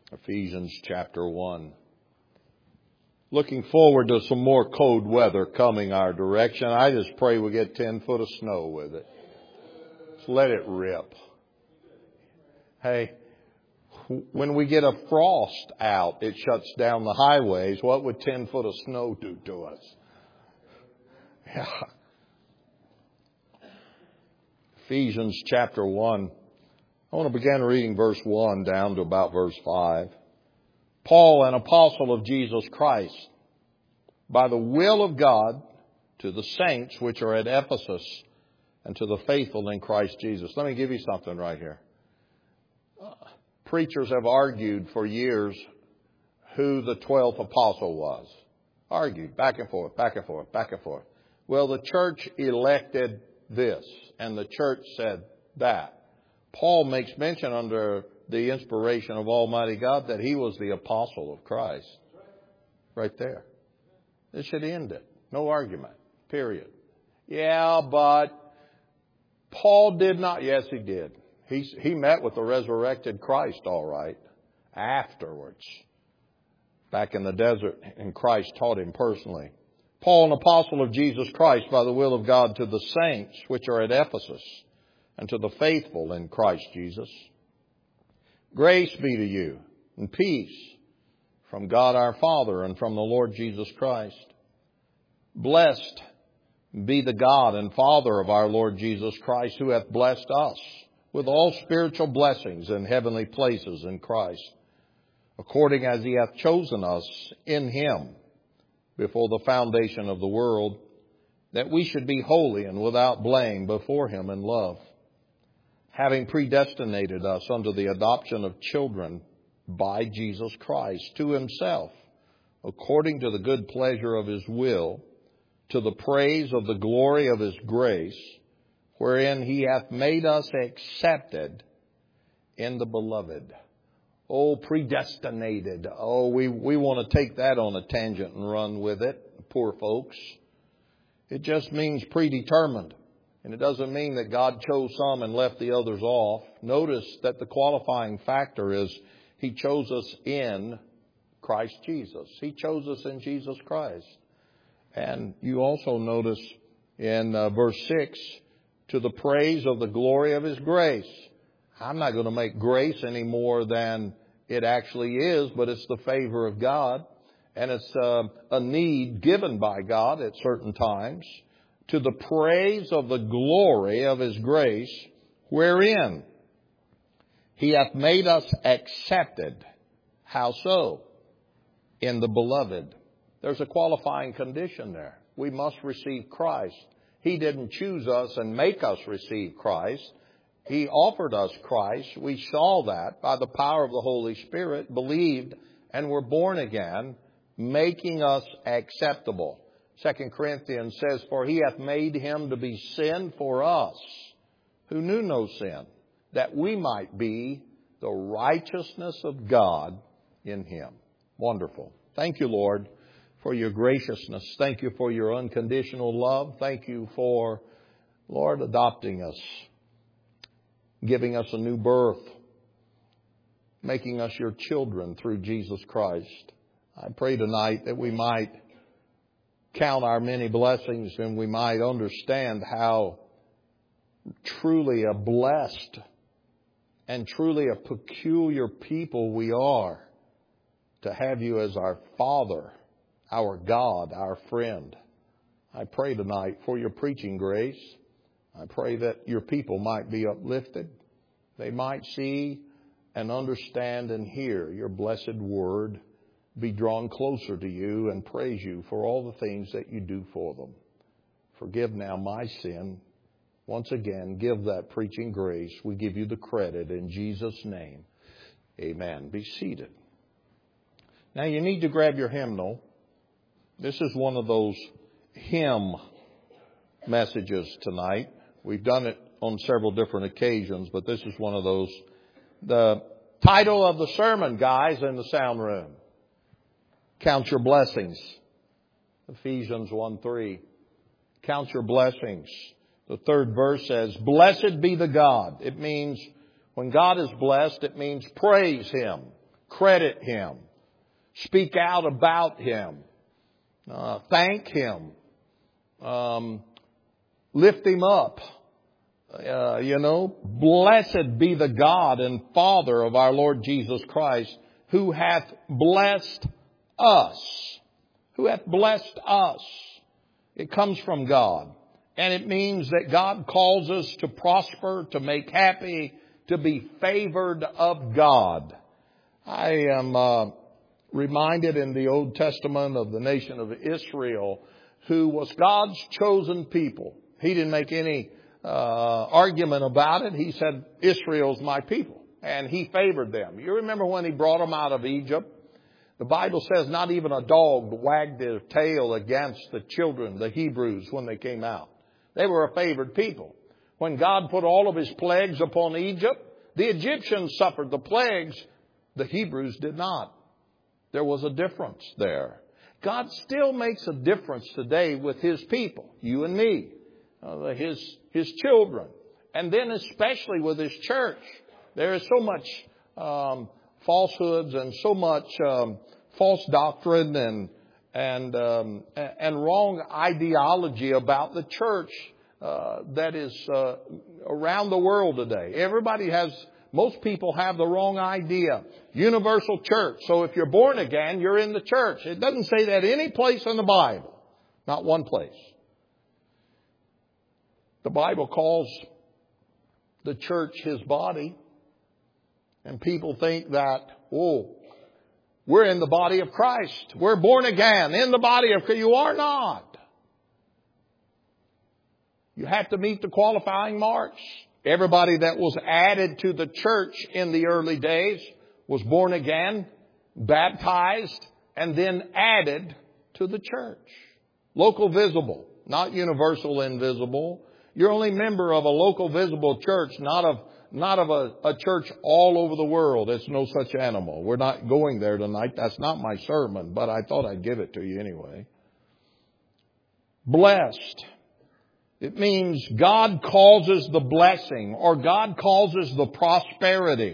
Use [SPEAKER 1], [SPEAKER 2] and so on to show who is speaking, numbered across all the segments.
[SPEAKER 1] Ephesians chapter 1. Looking forward to some more cold weather coming our direction. I just pray we get 10 foot of snow with it. Just let it rip. Hey, when we get a frost out, it shuts down the highways. What would 10 foot of snow do to us? Yeah. Ephesians chapter 1. I want to begin reading verse 1 down to about verse 5. Paul, an apostle of Jesus Christ, by the will of God, to the saints which are at Ephesus, and to the faithful in Christ Jesus. Let me give you something right here. Preachers have argued for years who the 12th apostle was. Argued back and forth, back and forth, back and forth. Well, the church elected this, and the church said that. Paul makes mention under the inspiration of Almighty God that he was the apostle of Christ. Right there. This should end it. No argument. Period. Yeah, but Paul did not. Yes, he did. He met with the resurrected Christ, all right, afterwards. Back in the desert, and Christ taught him personally. Paul, an apostle of Jesus Christ, by the will of God, to the saints which are at Ephesus, and to the faithful in Christ Jesus. Grace be to you, and peace from God our Father and from the Lord Jesus Christ. Blessed be the God and Father of our Lord Jesus Christ, who hath blessed us with all spiritual blessings in heavenly places in Christ, according as He hath chosen us in Him before the foundation of the world, that we should be holy and without blame before Him in love, having predestinated us unto the adoption of children by Jesus Christ to Himself, according to the good pleasure of His will, to the praise of the glory of His grace, wherein He hath made us accepted in the beloved. Oh, predestinated. Oh, we want to take that on a tangent and run with it, poor folks. It just means predetermined. And it doesn't mean that God chose some and left the others off. Notice that the qualifying factor is He chose us in Christ Jesus. He chose us in Jesus Christ. And you also notice in verse 6, to the praise of the glory of His grace. I'm not going to make grace any more than it actually is, but it's the favor of God. And it's a need given by God at certain times. To the praise of the glory of His grace, wherein He hath made us accepted. How so? In the beloved. There's a qualifying condition there. We must receive Christ. He didn't choose us and make us receive Christ. He offered us Christ. We saw that by the power of the Holy Spirit, believed, and were born again, making us acceptable. 2 Corinthians says, for He hath made Him to be sin for us, who knew no sin, that we might be the righteousness of God in Him. Wonderful. Thank you, Lord, for your graciousness. Thank you for your unconditional love. Thank you for, Lord, adopting us, giving us a new birth, making us your children through Jesus Christ. I pray tonight that we might count our many blessings and we might understand how truly a blessed and truly a peculiar people we are to have you as our Father, our God, our friend. I pray tonight for your preaching grace. I pray that your people might be uplifted. They might see and understand and hear your blessed word, be drawn closer to you and praise you for all the things that you do for them. Forgive now my sin. Once again, give that preaching grace. We give you the credit in Jesus' name. Amen. Be seated. Now you need to grab your hymnal. This is one of those hymn messages tonight. We've done it on several different occasions, but this is one of those. The title of the sermon, guys, in the sound room. Count your blessings. Ephesians 1:3. Count your blessings. The third verse says, blessed be the God. It means when God is blessed, it means praise Him. credit Him, speak out about Him, thank Him, lift Him up. Blessed be the God and Father of our Lord Jesus Christ, who hath blessed us. Who hath blessed us. It comes from God. And it means that God calls us to prosper, to make happy, to be favored of God. I am reminded in the Old Testament of the nation of Israel, who was God's chosen people. He didn't make any argument about it. He said, Israel's my people. And He favored them. You remember when He brought them out of Egypt? The Bible says not even a dog wagged their tail against the children, the Hebrews, when they came out. They were a favored people. When God put all of His plagues upon Egypt, the Egyptians suffered the plagues. The Hebrews did not. There was a difference there. God still makes a difference today with His people, you and me. His children, and then especially with His church. There is so much falsehoods and so much false doctrine and wrong ideology about the church that is around the world today. Most people have the wrong idea. Universal church. So if you're born again, you're in the church. It doesn't say that any place in the Bible. Not one place. The Bible calls the church His body. And people think that, we're in the body of Christ. We're born again in the body of Christ. You are not. You have to meet the qualifying marks. Everybody that was added to the church in the early days was born again, baptized, and then added to the church. Local visible, not universal invisible. You're only member of a local visible church, not of a church all over the world. It's no such animal. We're not going there tonight. That's not my sermon, but I thought I'd give it to you anyway. Blessed. It means God causes the blessing, or God causes the prosperity.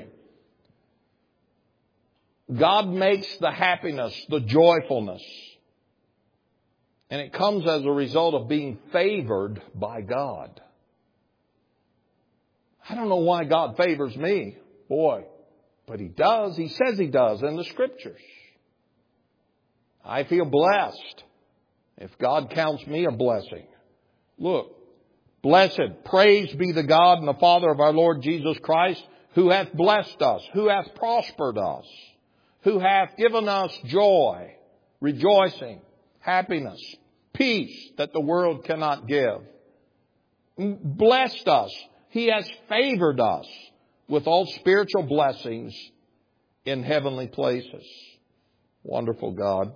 [SPEAKER 1] God makes the happiness, the joyfulness. And it comes as a result of being favored by God. I don't know why God favors me, but He does. He says He does in the Scriptures. I feel blessed if God counts me a blessing. Look, blessed, praise be the God and the Father of our Lord Jesus Christ, who hath blessed us, who hath prospered us, who hath given us joy, rejoicing, happiness, peace that the world cannot give. Blessed us. He has favored us with all spiritual blessings in heavenly places. Wonderful God.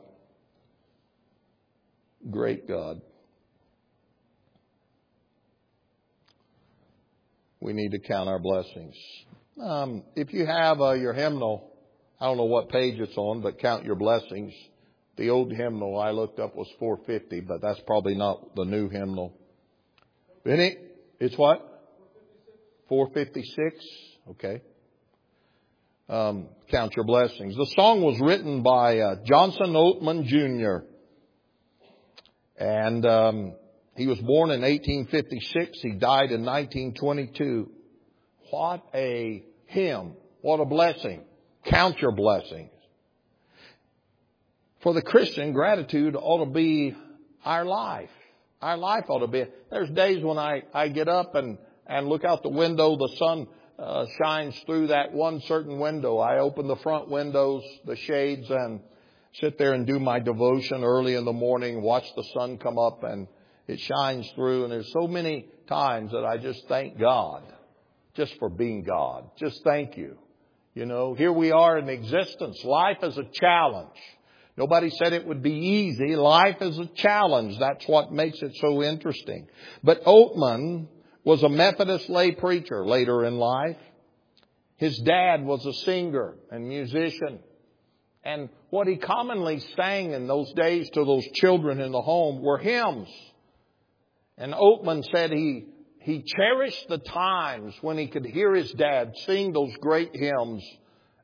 [SPEAKER 1] Great God. We need to count our blessings. If you have your hymnal, I don't know what page it's on, but count your blessings. The old hymnal I looked up was 450, but that's probably not the new hymnal. Benny, it's what? 456? Okay. Count your blessings. The song was written by Johnson Oatman Jr. And he was born in 1856. He died in 1922. What a hymn. What a blessing. Count your blessings. For the Christian, gratitude ought to be our life. Our life ought to be. There's days when I get up and look out the window. The sun shines through that one certain window. I open the front windows, the shades, and sit there and do my devotion early in the morning, watch the sun come up, and it shines through. And there's so many times that I just thank God just for being God. Just thank you. You know, here we are in existence. Life is a challenge. Nobody said it would be easy. Life is a challenge. That's what makes it so interesting. But Oatman was a Methodist lay preacher later in life. His dad was a singer and musician. And what he commonly sang in those days to those children in the home were hymns. And Oatman said he cherished the times when he could hear his dad sing those great hymns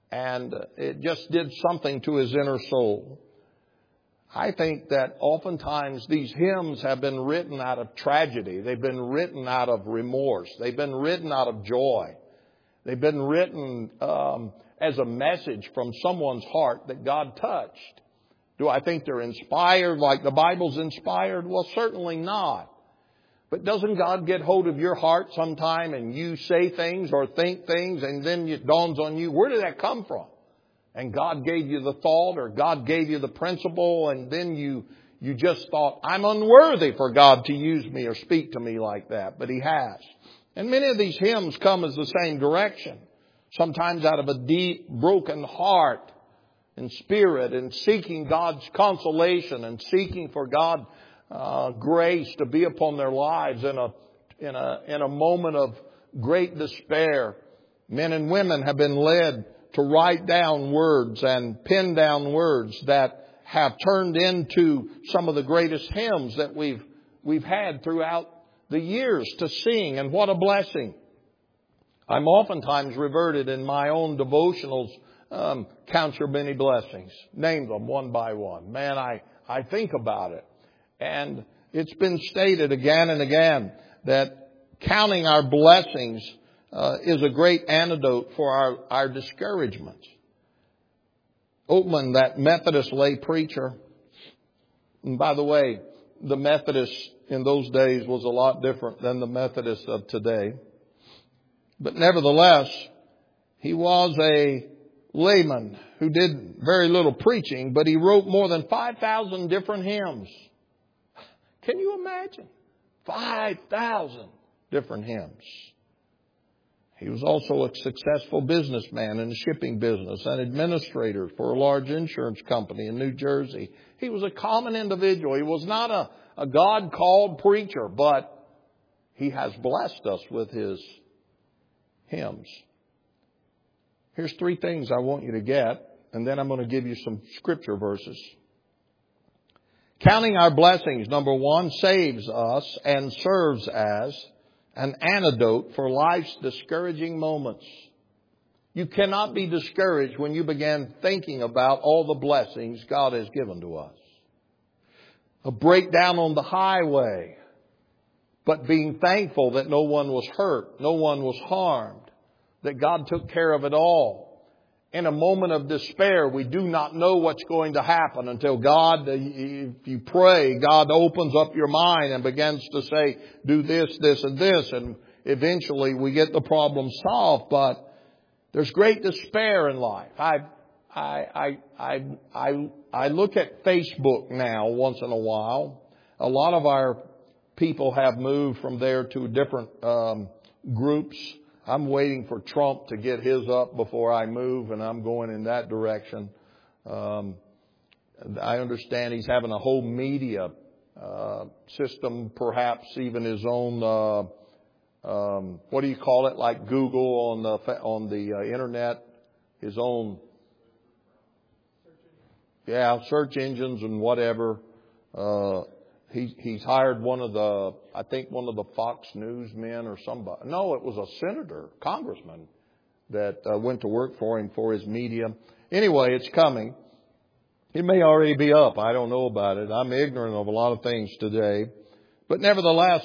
[SPEAKER 1] And it just did something to his inner soul. I think that oftentimes these hymns have been written out of tragedy. They've been written out of remorse. They've been written out of joy. They've been written as a message from someone's heart that God touched. Do I think they're inspired like the Bible's inspired? Well, certainly not. But doesn't God get hold of your heart sometime and you say things or think things and then it dawns on you, where did that come from? And God gave you the thought or God gave you the principle and then you just thought, I'm unworthy for God to use me or speak to me like that. But He has. And many of these hymns come as the same direction. Sometimes out of a deep, broken heart and spirit and seeking God's consolation and seeking for God grace to be upon their lives in a moment of great despair. Men and women have been led to write down words and pen down words that have turned into some of the greatest hymns that we've had throughout the years to sing. And what a blessing. I'm oftentimes reverted in my own devotionals, count your many blessings. Name them one by one. Man, I think about it. And it's been stated again and again that counting our blessings is a great antidote for our discouragements. Oatman, that Methodist lay preacher, and by the way, the Methodist in those days was a lot different than the Methodist of today. But nevertheless, he was a layman who did very little preaching, but he wrote more than 5,000 different hymns. Can you imagine? 5,000 different hymns. He was also a successful businessman in the shipping business, an administrator for a large insurance company in New Jersey. He was a common individual. He was not a God-called preacher, but he has blessed us with his hymns. Here's 3 things I want you to get, and then I'm going to give you some scripture verses. Counting our blessings, number 1, saves us and serves as an antidote for life's discouraging moments. You cannot be discouraged when you begin thinking about all the blessings God has given to us. A breakdown on the highway, but being thankful that no one was hurt, no one was harmed, that God took care of it all. In a moment of despair, we do not know what's going to happen until God, if you pray, God opens up your mind and begins to say, do this, this, and this. And eventually we get the problem solved. But there's great despair in life. I look at Facebook now once in a while. A lot of our people have moved from there to different groups. I'm waiting for Trump to get his up before I move, and I'm going in that direction. I understand he's having a whole media system, perhaps even his own, what do you call it, like Google on the internet, his own, search engines and whatever. He's hired one of the Fox News men or somebody. No, it was a senator, congressman that went to work for him for his media. Anyway, it's coming. It may already be up. I don't know about it. I'm ignorant of a lot of things today. But nevertheless,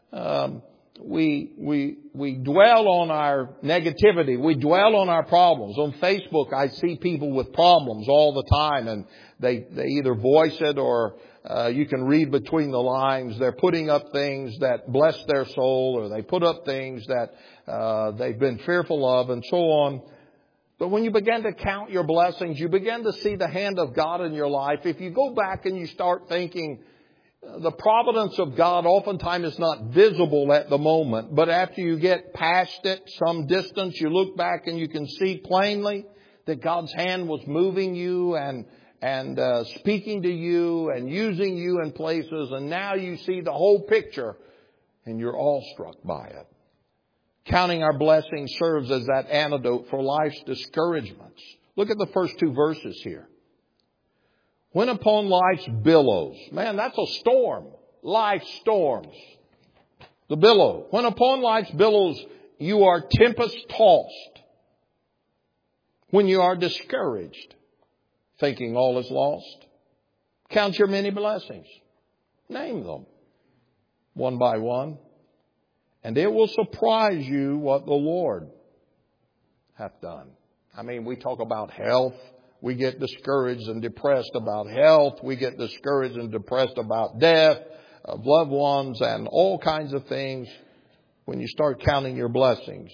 [SPEAKER 1] we dwell on our negativity. We dwell on our problems. On Facebook, I see people with problems all the time, and they either voice it or you can read between the lines. They're putting up things that bless their soul, or they put up things that they've been fearful of, and so on. But when you begin to count your blessings, you begin to see the hand of God in your life. If you go back and you start thinking, the providence of God oftentimes is not visible at the moment, but after you get past it, some distance, you look back and you can see plainly that God's hand was moving you and speaking to you and using you in places, and now you see the whole picture and you're awestruck by it. Counting our blessings serves as that antidote for life's discouragements. Look at the first 2 verses here. When upon life's billows. Man, that's a storm. Life storms. The billow. When upon life's billows you are tempest tossed. When you are discouraged, thinking all is lost, count your many blessings. Name them one by one. And it will surprise you what the Lord hath done. I mean, we talk about health. We get discouraged and depressed about health. We get discouraged and depressed about death of loved ones and all kinds of things. When you start counting your blessings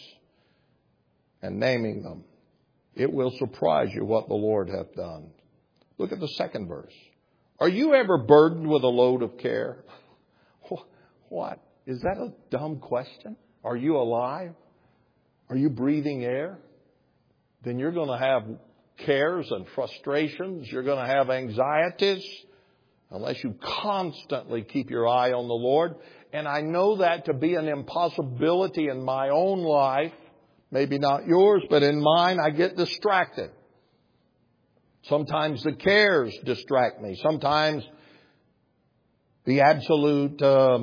[SPEAKER 1] and naming them, it will surprise you what the Lord hath done. Look at the second verse. Are you ever burdened with a load of care? What? Is that a dumb question? Are you alive? Are you breathing air? Then you're going to have cares and frustrations. You're going to have anxieties unless you constantly keep your eye on the Lord. And I know that to be an impossibility in my own life. Maybe not yours, but in mine, I get distracted. Sometimes the cares distract me. Sometimes the absolute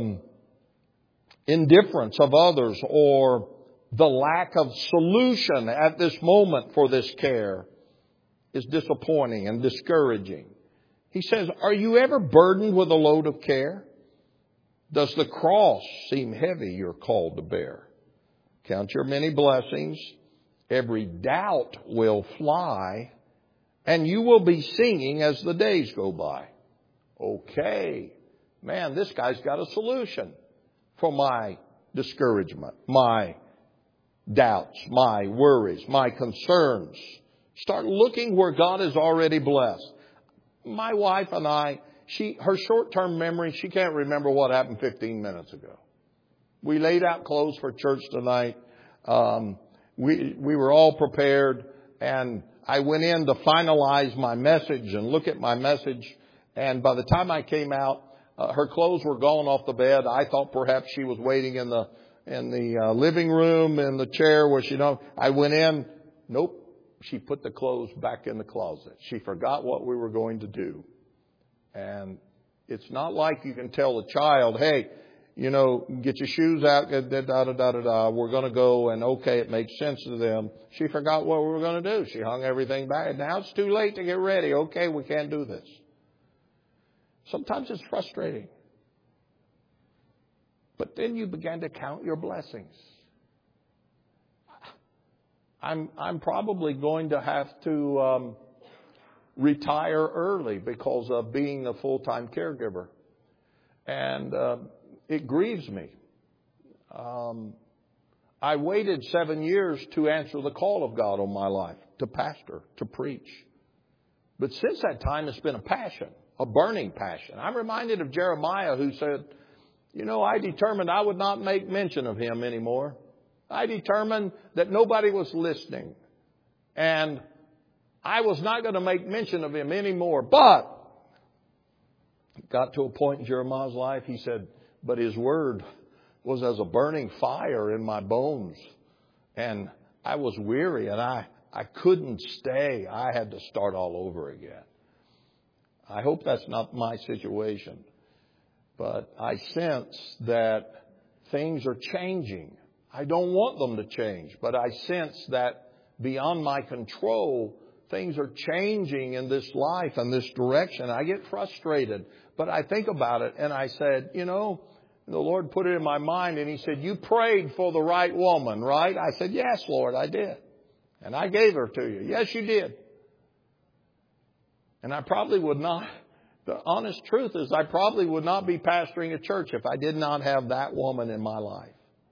[SPEAKER 1] indifference of others or the lack of solution at this moment for this care is disappointing and discouraging. He says, are you ever burdened with a load of care? Does the cross seem heavy you're called to bear? Count your many blessings. Every doubt will fly. And you will be singing as the days go by. Okay. Man, this guy's got a solution for my discouragement, my doubts, my worries, my concerns. Start looking where God has already blessed. My wife and I, her short-term memory, she can't remember what happened 15 minutes ago. We laid out clothes for church tonight. We were all prepared, and I went in to finalize my message and look at my message. And by the time I came out, her clothes were gone off the bed. I thought perhaps she was waiting in the living room in the chair where I went in. Nope. She put the clothes back in the closet. She forgot what we were going to do. And it's not like you can tell a child, hey, get your shoes out, we're going to go, and okay, it makes sense to them. She forgot what we were going to do. She hung everything back. Now it's too late to get ready. Okay, we can't do this. Sometimes it's frustrating. But then you begin to count your blessings. I'm probably going to have to retire early because of being a full-time caregiver. And it grieves me. I waited 7 years to answer the call of God on my life, to pastor, to preach. But since that time, it's been a passion, a burning passion. I'm reminded of Jeremiah, who said, I determined I would not make mention of him anymore. I determined that nobody was listening. And I was not going to make mention of him anymore. But it got to a point in Jeremiah's life, he said, but his word was as a burning fire in my bones. And I was weary and I couldn't stay. I had to start all over again. I hope that's not my situation. But I sense that things are changing. I don't want them to change, but I sense that beyond my control, things are changing in this life and this direction. I get frustrated, but I think about it and I said, the Lord put it in my mind and He said, you prayed for the right woman, right? I said, yes, Lord, I did. And I gave her to you. Yes, you did. And I probably would not. The honest truth is I probably would not be pastoring a church if I did not have that woman in my life.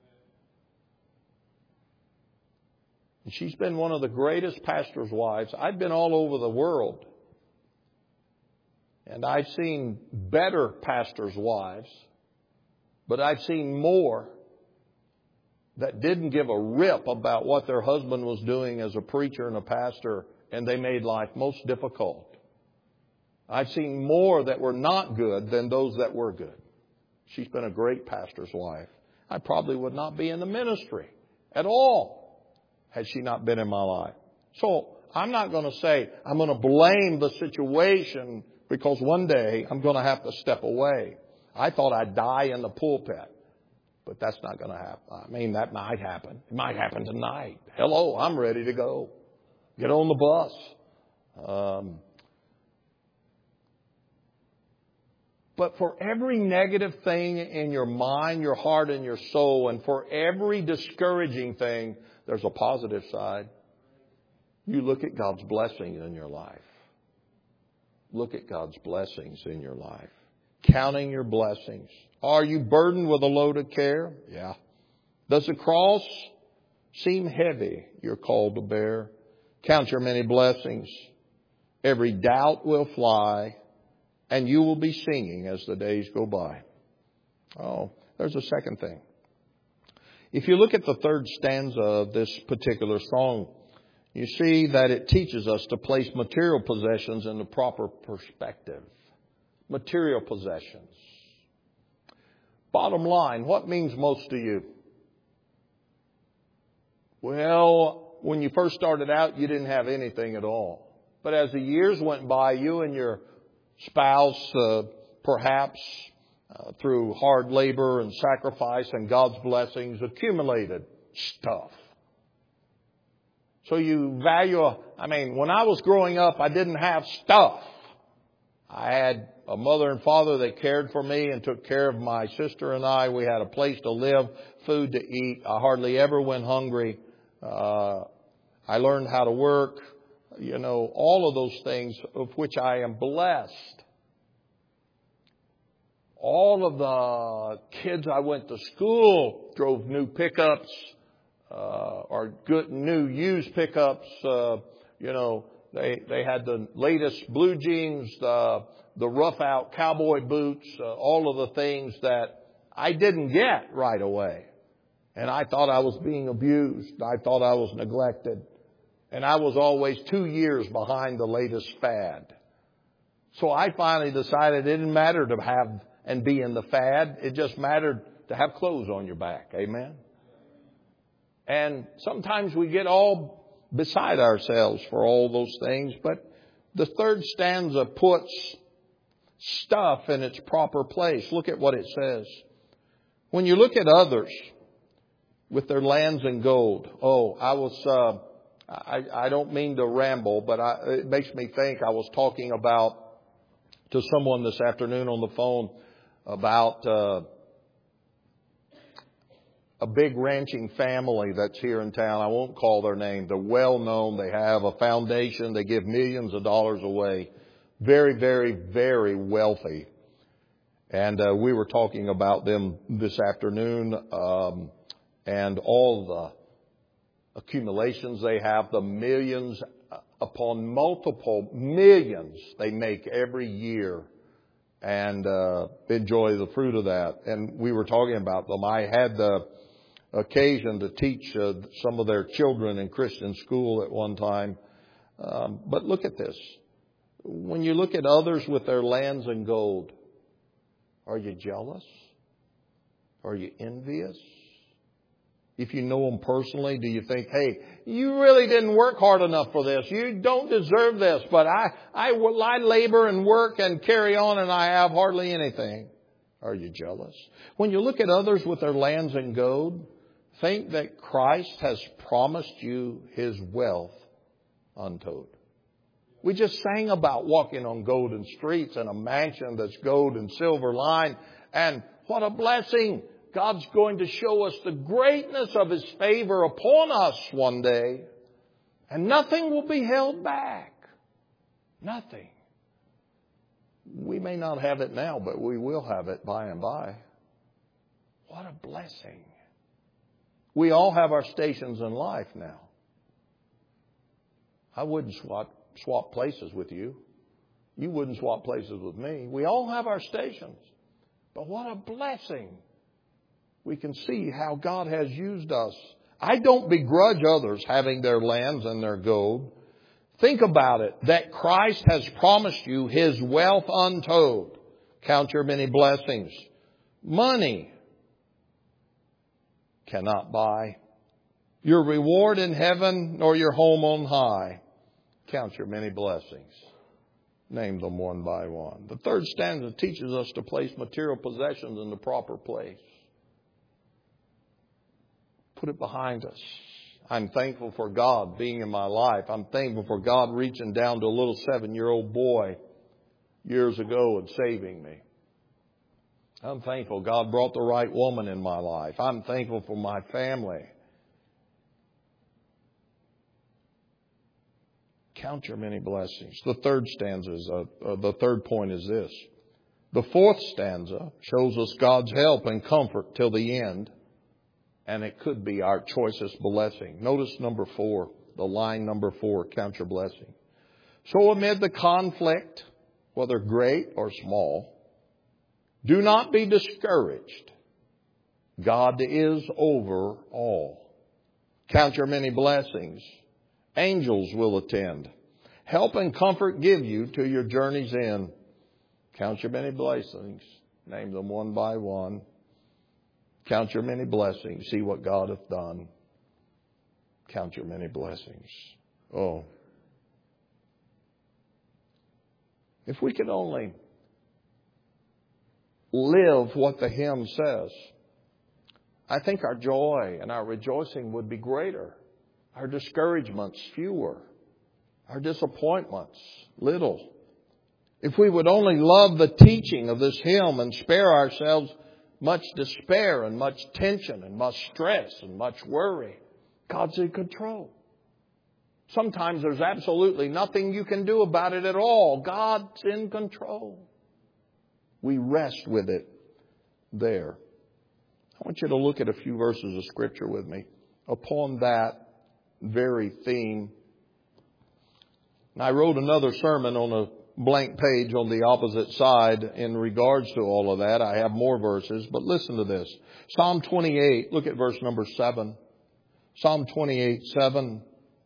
[SPEAKER 1] And she's been one of the greatest pastors' wives. I've been all over the world. And I've seen better pastors' wives. But I've seen more that didn't give a rip about what their husband was doing as a preacher and a pastor. And they made life most difficult. I've seen more that were not good than those that were good. She's been a great pastor's wife. I probably would not be in the ministry at all had she not been in my life. So I'm not going to say I'm going to blame the situation because one day I'm going to have to step away. I thought I'd die in the pulpit, but that's not going to happen. I mean, that might happen. It might happen tonight. Hello, I'm ready to go. Get on the bus. But for every negative thing in your mind, your heart, and your soul, and for every discouraging thing, there's a positive side. You look at God's blessings in your life. Look at God's blessings in your life. Counting your blessings. Are you burdened with a load of care? Yeah. Does the cross seem heavy you're called to bear? Count your many blessings. Every doubt will fly, and you will be singing as the days go by. Oh, there's a second thing. If you look at the third stanza of this particular song, you see that it teaches us to place material possessions in the proper perspective. Material possessions. Bottom line, what means most to you? Well, when you first started out, you didn't have anything at all. But as the years went by, you and your spouse, perhaps through hard labor and sacrifice and God's blessings, accumulated stuff. So you value, when I was growing up, I didn't have stuff. I had a mother and father that cared for me and took care of my sister and I. We had a place to live, food to eat. I hardly ever went hungry. I learned how to work, all of those things of which I am blessed. All of the kids I went to school drove new pickups, or good new used pickups. They had the latest blue jeans, the rough out cowboy boots, all of the things that I didn't get right away. And I thought I was being abused. I thought I was neglected. And I was always 2 years behind the latest fad. So I finally decided it didn't matter to have and be in the fad. It just mattered to have clothes on your back. Amen. And sometimes we get all beside ourselves for all those things. But the third stanza puts stuff in its proper place. Look at what it says. When you look at others with their lands and gold. I don't mean to ramble, but it makes me think. I was talking to someone this afternoon on the phone about a big ranching family that's here in town. I won't call their name. They're well known. They have a foundation. They give millions of dollars away. Very, very, very wealthy. And we were talking about them this afternoon, and all the accumulations they have, the millions upon multiple millions they make every year, and enjoy the fruit of that. And we were talking about them. I had the occasion to teach some of their children in Christian school at one time. But look at this. When you look at others with their lands and gold, are you jealous? Are you envious? If you know them personally, do you think, hey, you really didn't work hard enough for this. You don't deserve this. But I labor and work and carry on, and I have hardly anything. Are you jealous? When you look at others with their lands and gold, think that Christ has promised you His wealth untold. We just sang about walking on golden streets and a mansion that's gold and silver lined. And what a blessing. God's going to show us the greatness of His favor upon us one day. And nothing will be held back. Nothing. We may not have it now, but we will have it by and by. What a blessing. We all have our stations in life now. I wouldn't swap places with you. You wouldn't swap places with me. We all have our stations. But what a blessing. We can see how God has used us. I don't begrudge others having their lands and their gold. Think about it, that Christ has promised you His wealth untold. Count your many blessings. Money cannot buy your reward in heaven nor your home on high. Count your many blessings. Name them one by one. The third stanza teaches us to place material possessions in the proper place. Put it behind us. I'm thankful for God being in my life. I'm thankful for God reaching down to a little 7-year-old boy years ago and saving me. I'm thankful God brought the right woman in my life. I'm thankful for my family. Count your many blessings. The third point is this. The fourth stanza shows us God's help and comfort till the end. And it could be our choicest blessing. Notice number 4, the line number 4, count your blessing. So amid the conflict, whether great or small, do not be discouraged. God is over all. Count your many blessings. Angels will attend. Help and comfort give you to your journey's end. Count your many blessings. Name them one by one. Count your many blessings. See what God hath done. Count your many blessings. Oh. If we could only live what the hymn says, I think our joy and our rejoicing would be greater. Our discouragements fewer. Our disappointments little. If we would only love the teaching of this hymn and spare ourselves much despair and much tension and much stress and much worry. God's in control. Sometimes there's absolutely nothing you can do about it at all. God's in control. We rest with it there. I want you to look at a few verses of Scripture with me upon that very theme. And I wrote another sermon on a blank page on the opposite side in regards to all of that. I have more verses, but listen to this. Psalm 28, look at verse number 7. Psalm 28, 7.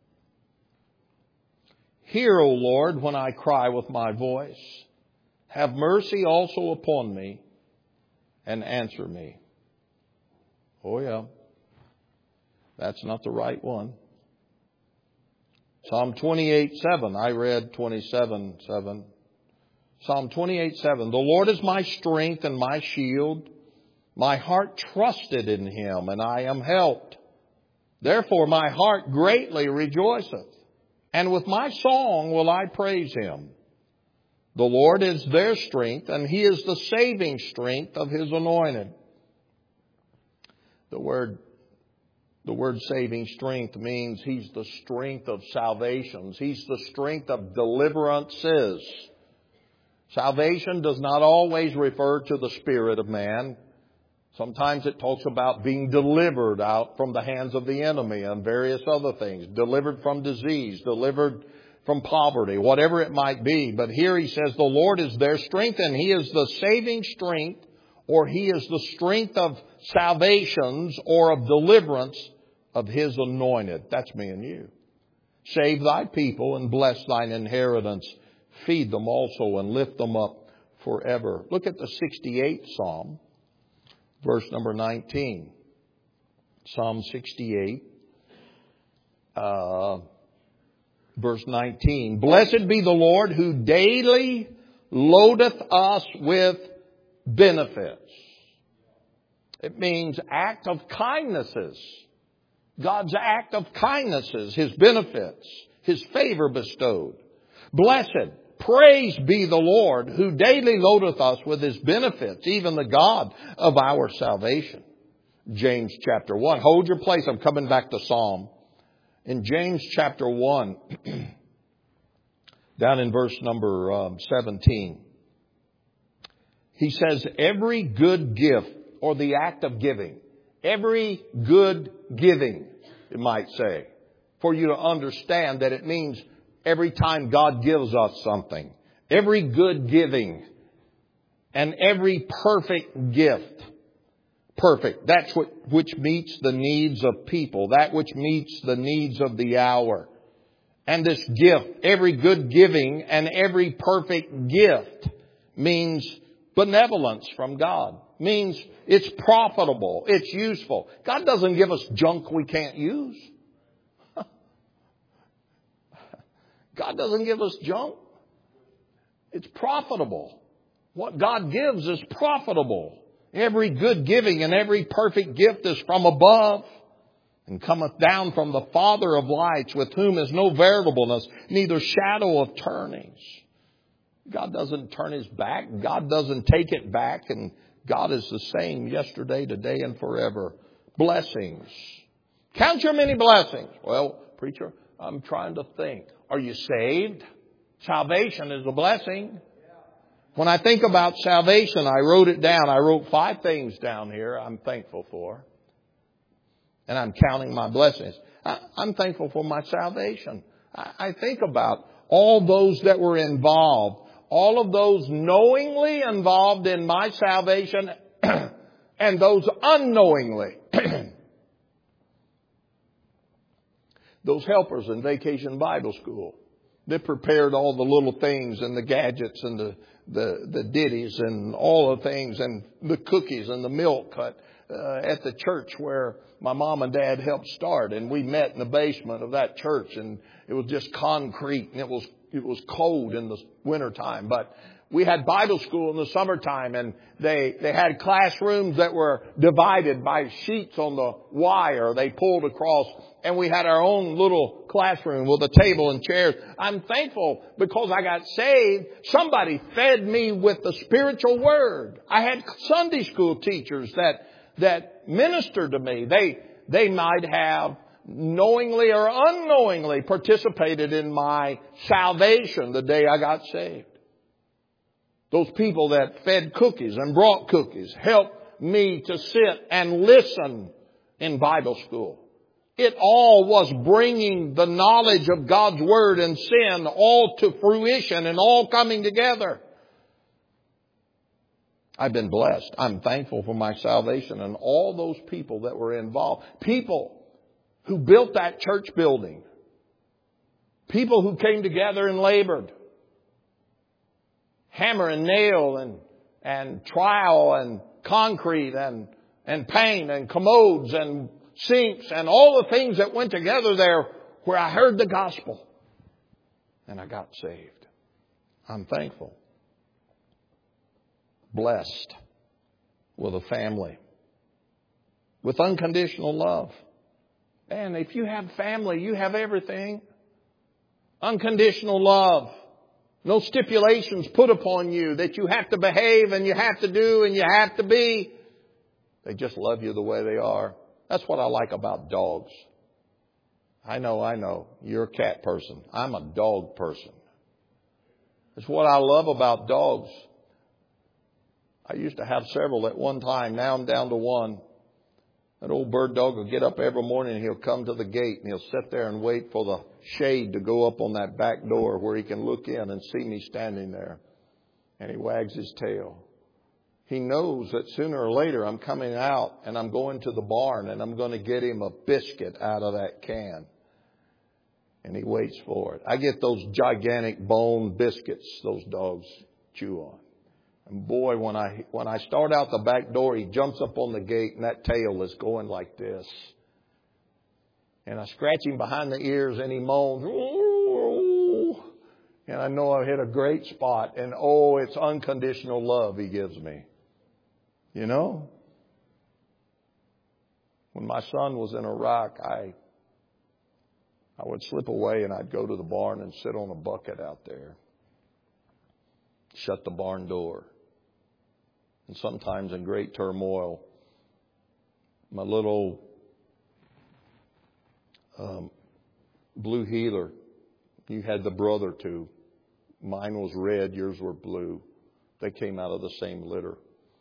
[SPEAKER 1] Hear, O Lord, when I cry with my voice. Have mercy also upon me and answer me. Oh yeah, that's not the right one. Psalm 28:7. I read 27:7. Psalm 28:7. The Lord is my strength and my shield. My heart trusted in Him, and I am helped. Therefore my heart greatly rejoiceth, and with my song will I praise Him. The Lord is their strength, and He is the saving strength of His anointed. The word saving strength means He's the strength of salvations. He's the strength of deliverances. Salvation does not always refer to the spirit of man. Sometimes it talks about being delivered out from the hands of the enemy and various other things. Delivered from disease, delivered from poverty, whatever it might be. But here he says the Lord is their strength, and He is the saving strength, or He is the strength of salvations or of deliverance of His anointed. That's me and you. Save thy people and bless thine inheritance. Feed them also and lift them up forever. Look at the 68th Psalm, verse number 19. Psalm 68, verse 19. Blessed be the Lord who daily loadeth us with benefits. It means act of kindnesses. God's act of kindnesses, His benefits, His favor bestowed. Blessed, praise be the Lord who daily loadeth us with His benefits, even the God of our salvation. James chapter 1. Hold your place. I'm coming back to Psalm. In James chapter 1, down in verse number 17, he says, every good gift, or the act of giving, every good giving, it might say, for you to understand that it means every time God gives us something, every good giving and every perfect gift. Perfect. That's which meets the needs of people. That which meets the needs of the hour. And this gift, every good giving and every perfect gift means benevolence from God. Means it's profitable. It's useful. God doesn't give us junk we can't use. God doesn't give us junk. It's profitable. What God gives is profitable. Every good giving and every perfect gift is from above, and cometh down from the Father of lights, with whom is no variableness, neither shadow of turnings. God doesn't turn His back. God doesn't take it back. And God is the same yesterday, today, and forever. Blessings. Count your many blessings. Well, preacher, I'm trying to think. Are you saved? Salvation is a blessing. When I think about salvation, I wrote it down. I wrote 5 things down here I'm thankful for. And I'm counting my blessings. I'm thankful for my salvation. I think about all those that were involved. All of those knowingly involved in my salvation and those unknowingly. Those helpers in Vacation Bible School that prepared all the little things and the gadgets and the ditties and all the things and the cookies and the milk at the church where my mom and dad helped start. And we met in the basement of that church, and it was just concrete, and it was cold in the wintertime. But we had Bible school in the summertime, and they had classrooms that were divided by sheets on the wire they pulled across. And we had our own little classroom with a table and chairs. I'm thankful because I got saved. Somebody fed me with the spiritual word. I had Sunday school teachers that ministered to me. They might have knowingly or unknowingly participated in my salvation the day I got saved. Those people that fed cookies and brought cookies helped me to sit and listen in Bible school. It all was bringing the knowledge of God's Word and sin all to fruition and all coming together. I've been blessed. I'm thankful for my salvation and all those people that were involved. People who built that church building. People who came together and labored. Hammer and nail and trowel and concrete and paint and commodes and sinks and all the things that went together there where I heard the gospel and I got saved. I'm thankful. Blessed with a family. With unconditional love. And if you have family, you have everything. Unconditional love. No stipulations put upon you that you have to behave and you have to do and you have to be. They just love you the way they are. That's what I like about dogs. I know. You're a cat person. I'm a dog person. It's what I love about dogs. I used to have several at one time. Now I'm down to one. That old bird dog will get up every morning and he'll come to the gate and he'll sit there and wait for the shade to go up on that back door where he can look in and see me standing there. And he wags his tail. He knows that sooner or later I'm coming out and I'm going to the barn and I'm going to get him a biscuit out of that can. And he waits for it. I get those gigantic bone biscuits those dogs chew on. And boy, when I start out the back door, he jumps up on the gate and that tail is going like this. And I scratch him behind the ears and he moans. Ooh. And I know I've hit a great spot. And oh, it's unconditional love he gives me. You know? When my son was in Iraq, I would slip away and I'd go to the barn and sit on a bucket out there. Shut the barn door. And sometimes in great turmoil, my little blue heeler, you had the brother too. Mine was red, yours were blue. They came out of the same litter.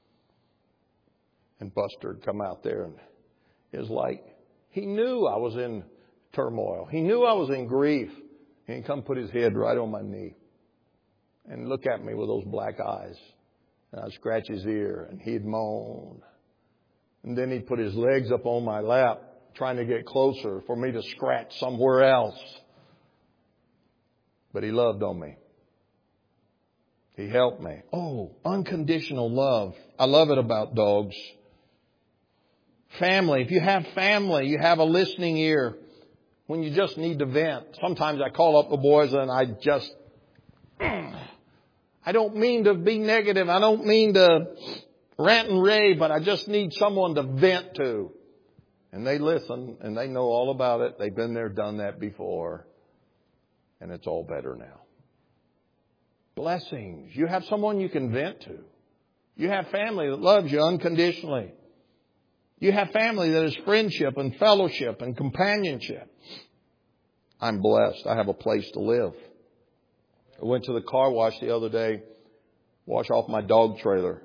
[SPEAKER 1] And Buster had come out there and it was like he knew I was in turmoil. He knew I was in grief. And he'd come put his head right on my knee and look at me with those black eyes. And I'd scratch his ear and he'd moan. And then he'd put his legs up on my lap trying to get closer for me to scratch somewhere else. But he loved on me. He helped me. Oh, unconditional love. I love it about dogs. Family. If you have family, you have a listening ear when you just need to vent. Sometimes I call up the boys and I don't mean to be negative. I don't mean to rant and rave, but I just need someone to vent to. And they listen and they know all about it. They've been there, done that before. And it's all better now. Blessings. You have someone you can vent to. You have family that loves you unconditionally. You have family that is friendship and fellowship and companionship. I'm blessed. I have a place to live. I went to the car wash the other day, wash off my dog trailer.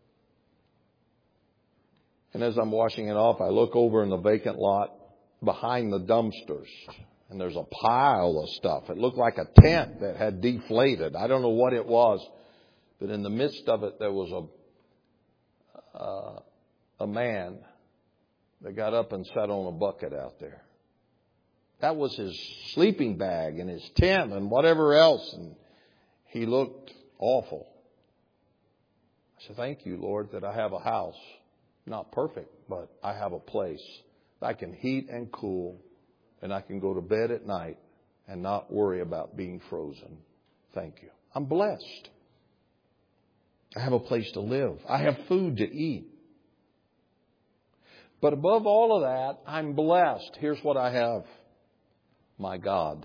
[SPEAKER 1] And as I'm washing it off, I look over in the vacant lot behind the dumpsters. And there's a pile of stuff. It looked like a tent that had deflated. I don't know what it was. But in the midst of it, there was a man that got up and sat on a bucket out there. That was his sleeping bag and his tent and whatever else. And he looked awful. I said, thank you, Lord, that I have a house. Not perfect, but I have a place that I can heat and cool. And I can go to bed at night and not worry about being frozen. Thank you. I'm blessed. I have a place to live. I have food to eat. But above all of that, I'm blessed. Here's what I have. My God.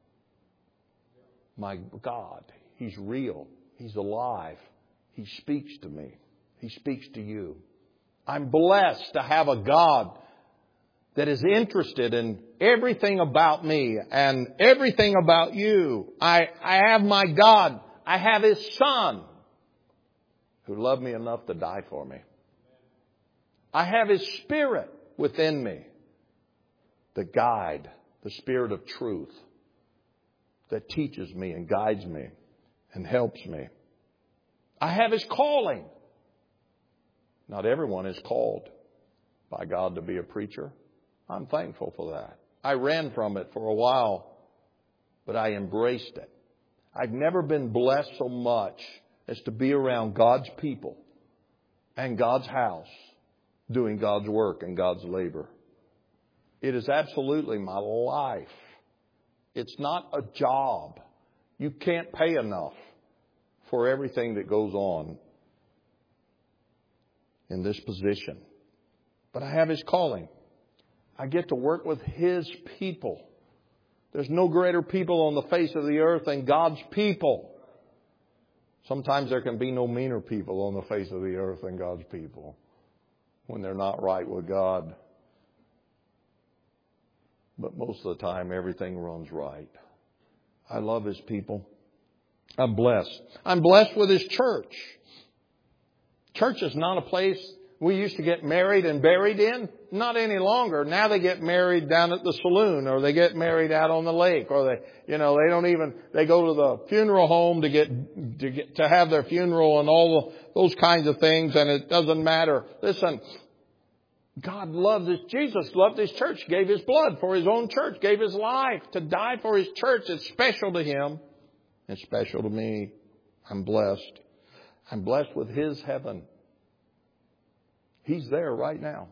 [SPEAKER 1] My God. He's real. He's alive. He speaks to me. He speaks to you. I'm blessed to have a God that is interested in everything about me and everything about you. I have my God. I have His Son who loved me enough to die for me. I have His Spirit within me, the guide, the Spirit of truth that teaches me and guides me and helps me. I have His calling. Not everyone is called by God to be a preacher. I'm thankful for that. I ran from it for a while, but I embraced it. I've never been blessed so much as to be around God's people and God's house doing God's work and God's labor. It is absolutely my life. It's not a job. You can't pay enough for everything that goes on in this position. But I have His calling. I get to work with His people. There's no greater people on the face of the earth than God's people. Sometimes there can be no meaner people on the face of the earth than God's people when they're not right with God. But most of the time, everything runs right. I love His people. I'm blessed. I'm blessed with His church. Church is not a place we used to get married and buried in. Not any longer. Now they get married down at the saloon, or they get married out on the lake, or they go to the funeral home to have their funeral and all those kinds of things, and it doesn't matter. Listen, God loves His, Jesus loved His church, gave His blood for His own church, gave His life to die for His church. It's special to Him. It's special to me. I'm blessed. I'm blessed with His heaven. He's there right now.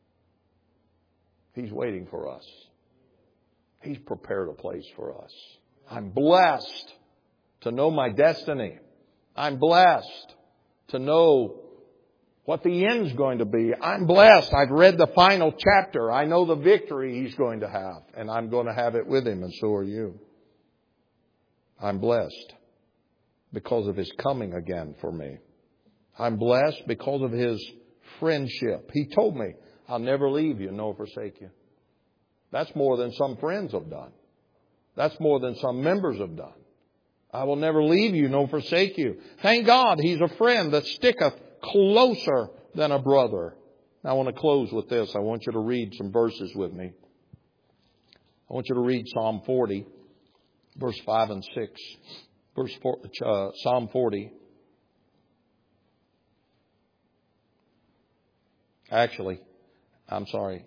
[SPEAKER 1] He's waiting for us. He's prepared a place for us. I'm blessed to know my destiny. I'm blessed to know what the end's going to be. I'm blessed. I've read the final chapter. I know the victory He's going to have, and I'm going to have it with Him, and so are you. I'm blessed because of His coming again for me. I'm blessed because of His friendship. He told me, I'll never leave you nor forsake you. That's more than some friends have done. That's more than some members have done. I will never leave you nor forsake you. Thank God He's a friend that sticketh closer than a brother. Now I want to close with this. I want you to read some verses with me. I want you to read Psalm 40, verse 5 and 6. Psalm 40. Actually, I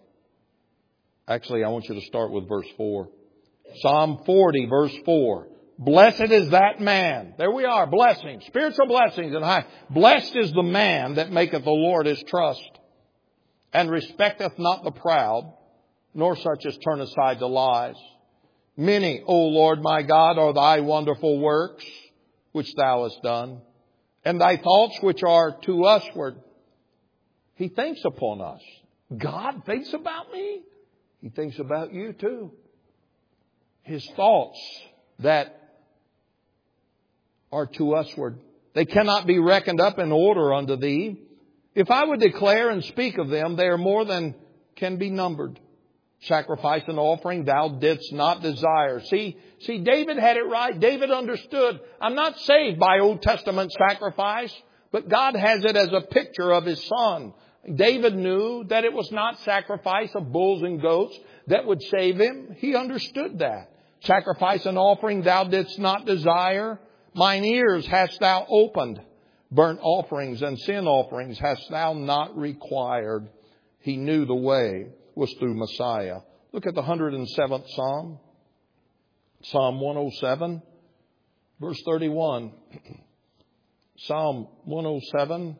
[SPEAKER 1] want you to start with verse 4. Psalm 40, verse 4. Blessed is that man. There we are, blessings, spiritual blessings and high. Blessed is the man that maketh the Lord his trust, and respecteth not the proud, nor such as turn aside to lies. Many, O Lord my God, are thy wonderful works, which thou hast done, and thy thoughts which are to usward. He thinks upon us. God thinks about me. He thinks about you too. His thoughts that are to usward, they cannot be reckoned up in order unto thee. If I would declare and speak of them, they are more than can be numbered. Sacrifice and offering thou didst not desire. See, David had it right. David understood, I'm not saved by Old Testament sacrifice, but God has it as a picture of His Son. David knew that it was not sacrifice of bulls and goats that would save him. He understood that. Sacrifice and offering thou didst not desire. Mine ears hast thou opened. Burnt offerings and sin offerings hast thou not required. He knew the way was through Messiah. Look at the 107th Psalm. Psalm 107, verse 31. Psalm 107.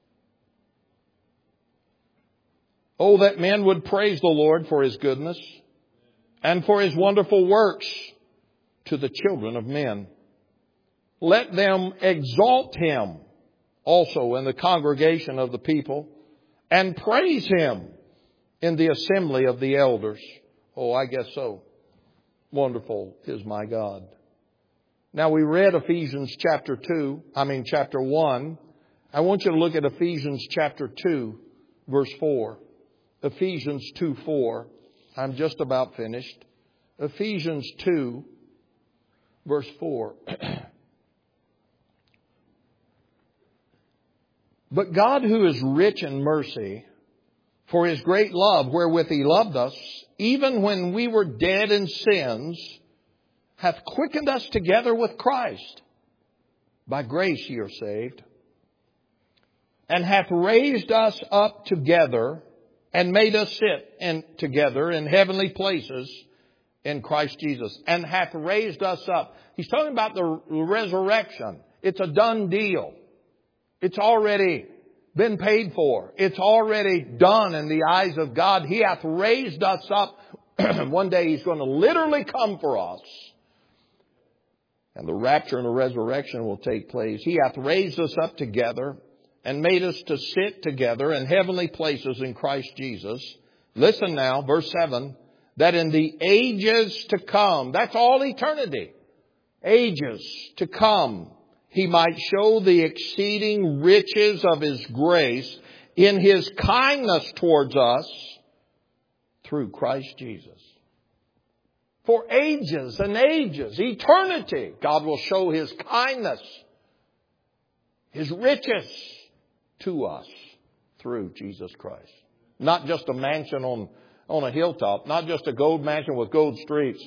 [SPEAKER 1] Oh, that men would praise the Lord for His goodness and for His wonderful works to the children of men. Let them exalt Him also in the congregation of the people and praise Him in the assembly of the elders. Oh, I guess so. Wonderful is my God. Now we read Ephesians chapter 1. I want you to look at Ephesians chapter 2, verse 4. Ephesians 2:4. I'm just about finished. Ephesians 2, verse 4. But God, who is rich in mercy, for His great love wherewith He loved us, even when we were dead in sins, hath quickened us together with Christ. By grace ye are saved. And hath raised us up together and made us sit together in heavenly places in Christ Jesus. And hath raised us up. He's talking about the resurrection. It's a done deal. It's already been paid for. It's already done in the eyes of God. He hath raised us up. One day He's going to literally come for us. And the rapture and the resurrection will take place. He hath raised us up together and made us to sit together in heavenly places in Christ Jesus. Listen now, verse 7, that in the ages to come, that's all eternity, ages to come, He might show the exceeding riches of His grace in His kindness towards us through Christ Jesus. For ages and ages, eternity, God will show His kindness, His riches to us through Jesus Christ. Not just a mansion on a hilltop, not just a gold mansion with gold streets.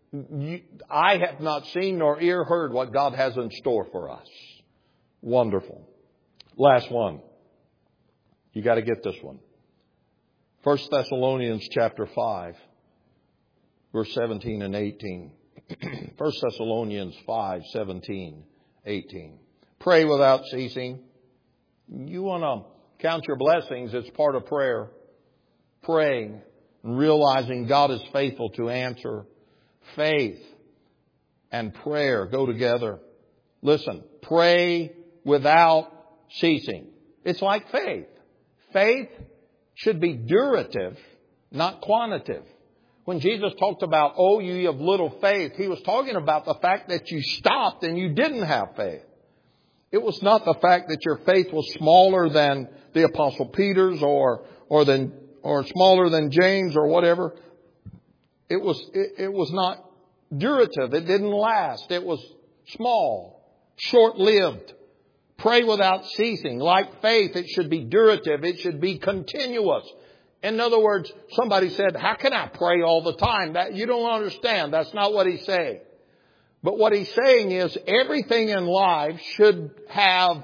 [SPEAKER 1] I have not seen nor ear heard what God has in store for us. Wonderful. Last one. You got to get this one. 1 Thessalonians chapter 5, verse 17 and 18. 1 Thessalonians 5, 17, 18. Pray without ceasing. You want to count your blessings, it's part of prayer. Praying and realizing God is faithful to answer. Faith and prayer go together. Listen, pray without ceasing. It's like faith. Faith should be durative, not quantitative. When Jesus talked about, oh, ye of little faith, He was talking about the fact that you stopped and you didn't have faith. It was not the fact that your faith was smaller than the Apostle Peter's or smaller than James or whatever. It was not durative. It didn't last. It was small, short-lived. Pray without ceasing. Like faith, it should be durative. It should be continuous. In other words, somebody said, how can I pray all the time? That you don't understand. That's not what He's saying. But what He's saying is everything in life should have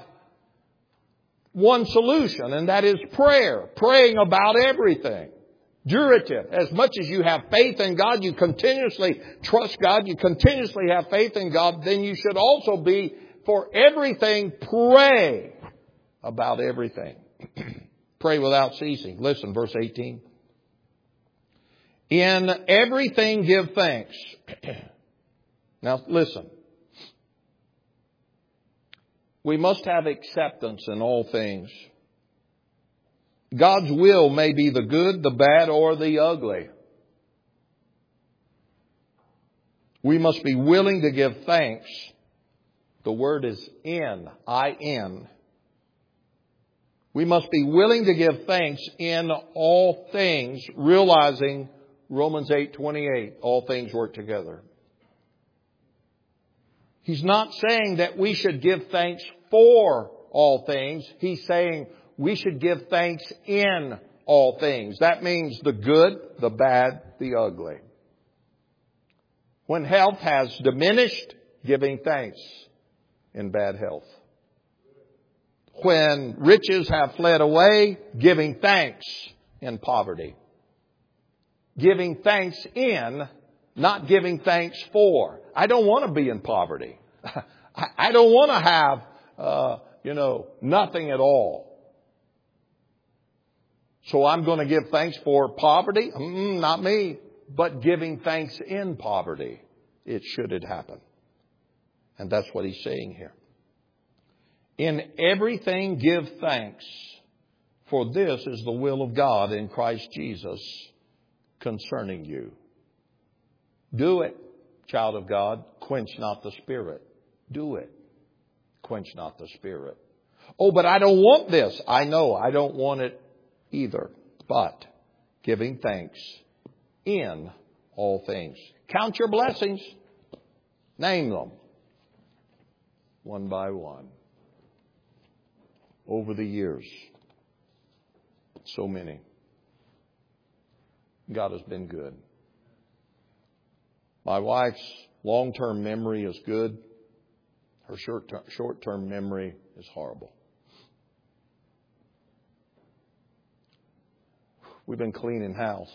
[SPEAKER 1] one solution, and that is prayer. Praying about everything. Durative. As much as you have faith in God, you continuously trust God, you continuously have faith in God, then you should also be, for everything, pray about everything. Pray without ceasing. Listen, verse 18. In everything give thanks. Now listen. We must have acceptance in all things. God's will may be the good, the bad, or the ugly. We must be willing to give thanks. The word is in, I-N. We must be willing to give thanks in all things, realizing Romans 8:28, all things work together. He's not saying that we should give thanks for all things. He's saying we should give thanks in all things. That means the good, the bad, the ugly. When health has diminished, giving thanks in bad health. When riches have fled away, giving thanks in poverty. Giving thanks in, not giving thanks for. I don't want to be in poverty. I don't want to have, nothing at all. So I'm going to give thanks for poverty? Not me. But giving thanks in poverty. It should happen. And that's what he's saying here. In everything give thanks, for this is the will of God in Christ Jesus concerning you. Do it, child of God. Quench not the Spirit. Do it. Quench not the Spirit. Oh, but I don't want this. I know, I don't want it either. But giving thanks in all things. Count your blessings. Name them. One by one. Over the years. So many. God has been good. My wife's long-term memory is good. Her short-term memory is horrible. We've been cleaning house.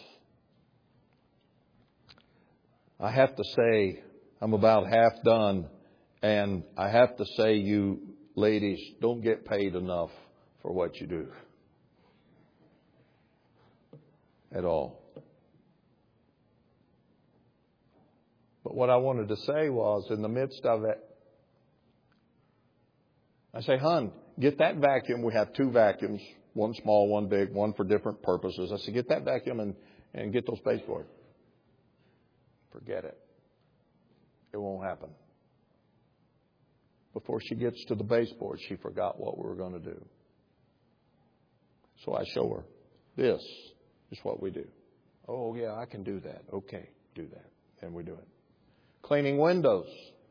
[SPEAKER 1] I have to say, I'm about half done, and I have to say, you ladies don't get paid enough for what you do. At all. But what I wanted to say was, in the midst of it, I say, hon, get that vacuum. We have 2 vacuums, one small, one big, one for different purposes. I said, get that vacuum and get those baseboards. Forget it. It won't happen. Before she gets to the baseboard, she forgot what we were going to do. So I show her, this is what we do. Oh, yeah, I can do that. Okay, do that. And we do it. Cleaning windows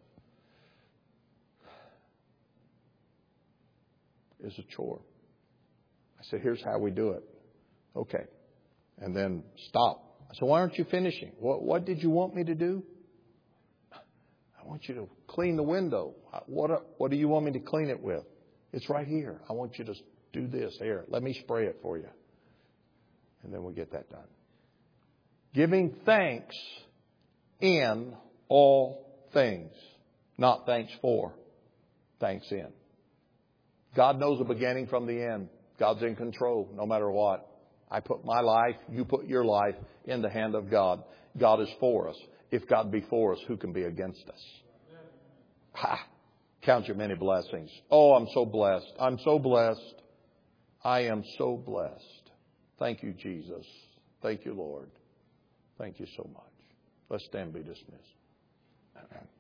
[SPEAKER 1] is a chore. I said, here's how we do it. Okay. And then stop. I said, why aren't you finishing? What did you want me to do? I want you to clean the window. What do you want me to clean it with? It's right here. I want you to do this. Here, let me spray it for you. And then we get that done. Giving thanks in all things. Not thanks for. Thanks in. God knows the beginning from the end. God's in control no matter what. I put my life, you put your life in the hand of God. God is for us. If God be for us, who can be against us? Ha! Count your many blessings. Oh, I'm so blessed. I'm so blessed. I am so blessed. Thank you, Jesus. Thank you, Lord. Thank you so much. Let's stand and be dismissed.